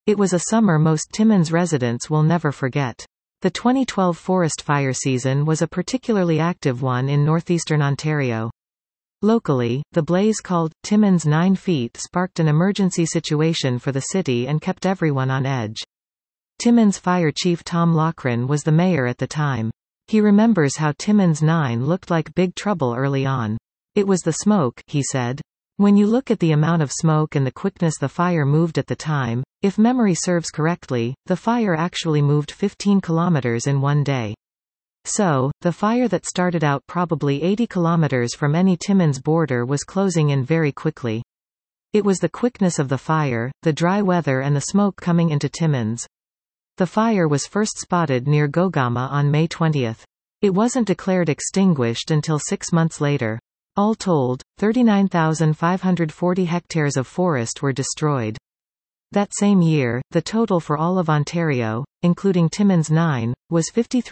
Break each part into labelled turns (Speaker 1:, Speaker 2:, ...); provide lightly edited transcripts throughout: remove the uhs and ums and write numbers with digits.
Speaker 1: It was a summer most Timmins residents will never forget. The 2012 forest fire season was a particularly active one in northeastern Ontario. Locally, the blaze called Timmins 9 Feet sparked an emergency situation for the city and kept everyone on edge. Timmins Fire Chief Tom Loughran was the mayor at the time. He remembers how Timmins 9 looked like big trouble early on. It was the smoke, he said. When you look at the amount of smoke and the quickness the fire moved at the time, if memory serves correctly, the fire actually moved 15 kilometers in one day. So, the fire that started out probably 80 kilometers from any Timmins border was closing in very quickly. It was the quickness of the fire, the dry weather and the smoke coming into Timmins. The fire was first spotted near Gogama on May 20. It wasn't declared extinguished until 6 months later. All told, 39,540 hectares of forest were destroyed. That same year, the total for all of Ontario, including Timmins 9, was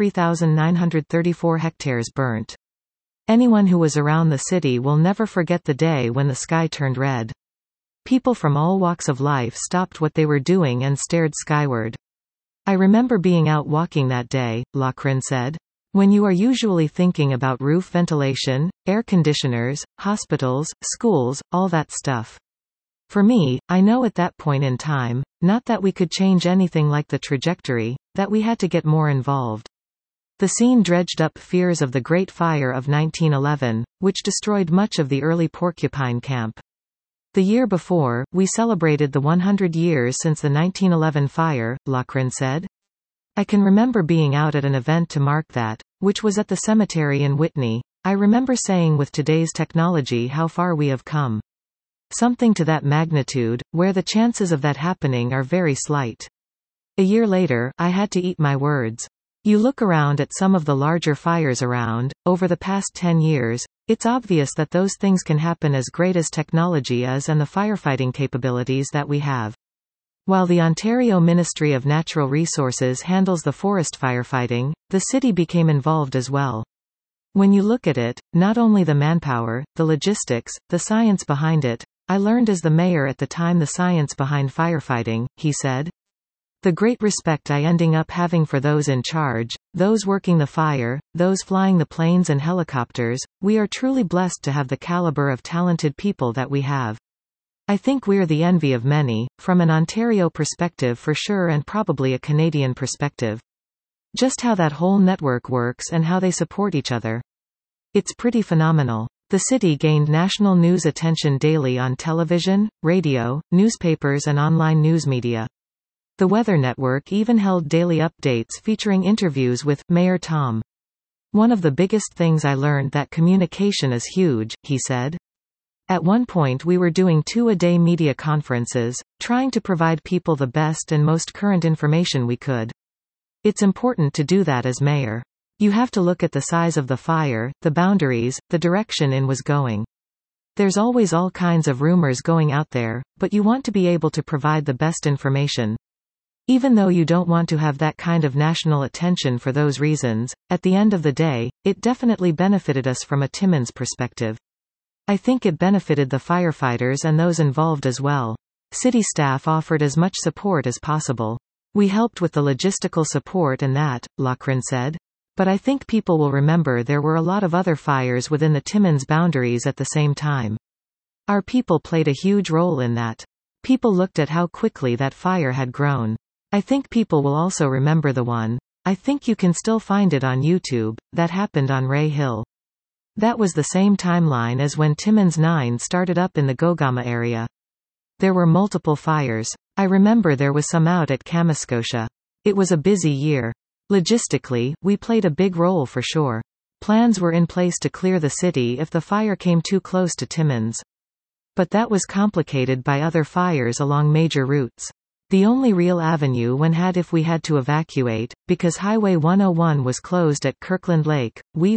Speaker 1: 53,934 hectares burnt. Anyone who was around the city will never forget the day when the sky turned red. People from all walks of life stopped what they were doing and stared skyward. I remember being out walking that day, Loughran said. When you are usually thinking about roof ventilation, air conditioners, hospitals, schools, all that stuff. For me, I know at that point in time, not that we could change anything like the trajectory, that we had to get more involved. The scene dredged up fears of the Great Fire of 1911, which destroyed much of the early Porcupine Camp. The year before, we celebrated the 100 years since the 1911 fire, Loughran said. I can remember being out at an event to mark that, which was at the cemetery in Whitney. I remember saying with today's technology how far we have come. Something to that magnitude, where the chances of that happening are very slight. A year later, I had to eat my words. You look around at some of the larger fires around, over the past 10 years, it's obvious that those things can happen as great as technology is and the firefighting capabilities that we have. While the Ontario Ministry of Natural Resources handles the forest firefighting, the city became involved as well. When you look at it, not only the manpower, the logistics, the science behind it, I learned as the mayor at the time the science behind firefighting, he said. The great respect I ending up having for those in charge, those working the fire, those flying the planes and helicopters, we are truly blessed to have the caliber of talented people that we have. I think we're the envy of many, from an Ontario perspective for sure and probably a Canadian perspective. Just how that whole network works and how they support each other. It's pretty phenomenal. The city gained national news attention daily on television, radio, newspapers and online news media. The Weather Network even held daily updates featuring interviews with Mayor Tom. One of the biggest things I learned that communication is huge, he said. At one point we were doing 2-a-day media conferences, trying to provide people the best and most current information we could. It's important to do that as mayor. You have to look at the size of the fire, the boundaries, the direction it was going. There's always all kinds of rumors going out there, but you want to be able to provide the best information. Even though you don't want to have that kind of national attention for those reasons, at the end of the day, it definitely benefited us from a Timmins perspective. I think it benefited the firefighters and those involved as well. City staff offered as much support as possible. We helped with the logistical support and that, Loughran said. But I think people will remember there were a lot of other fires within the Timmins boundaries at the same time. Our people played a huge role in that. People looked at how quickly that fire had grown. I think people will also remember the one, I think you can still find it on YouTube, that happened on Ray Hill. That was the same timeline as when Timmins 9 started up in the Gogama area. There were multiple fires. I remember there was some out at Kamoskosha. It was a busy year. Logistically, we played a big role for sure. Plans were in place to clear the city if the fire came too close to Timmins. But that was complicated by other fires along major routes. The only real avenue one had if we had to evacuate, because Highway 101 was closed at Kirkland Lake, WE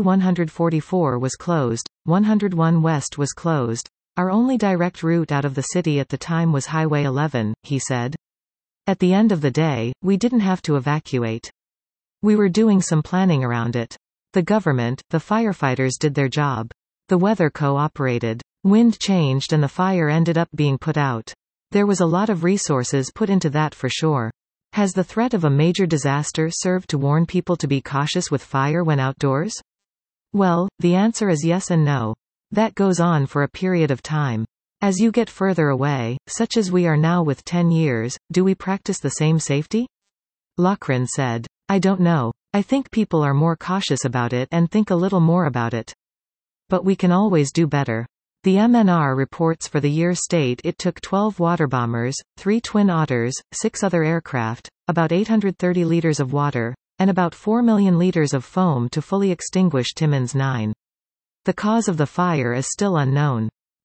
Speaker 1: 144 was closed, 101 West was closed. Our only direct route out of the city at the time was Highway 11, he said. At the end of the day, we didn't have to evacuate. We were doing some planning around it. The government, the firefighters did their job. The weather cooperated. Wind changed and the fire ended up being put out. There was a lot of resources put into that for sure. Has the threat of a major disaster served to warn people to be cautious with fire when outdoors? Well, the answer is yes and no. That goes on for a period of time. As you get further away, such as we are now with 10 years, do we practice the same safety? Loughran said. I don't know. I think people are more cautious about it and think a little more about it. But we can always do better. The MNR reports for the year state it took 12 water bombers, 3 Twin Otters, 6 other aircraft, about 830 liters of water, and about 4 million liters of foam to fully extinguish Timmins 9. The cause of the fire is still unknown.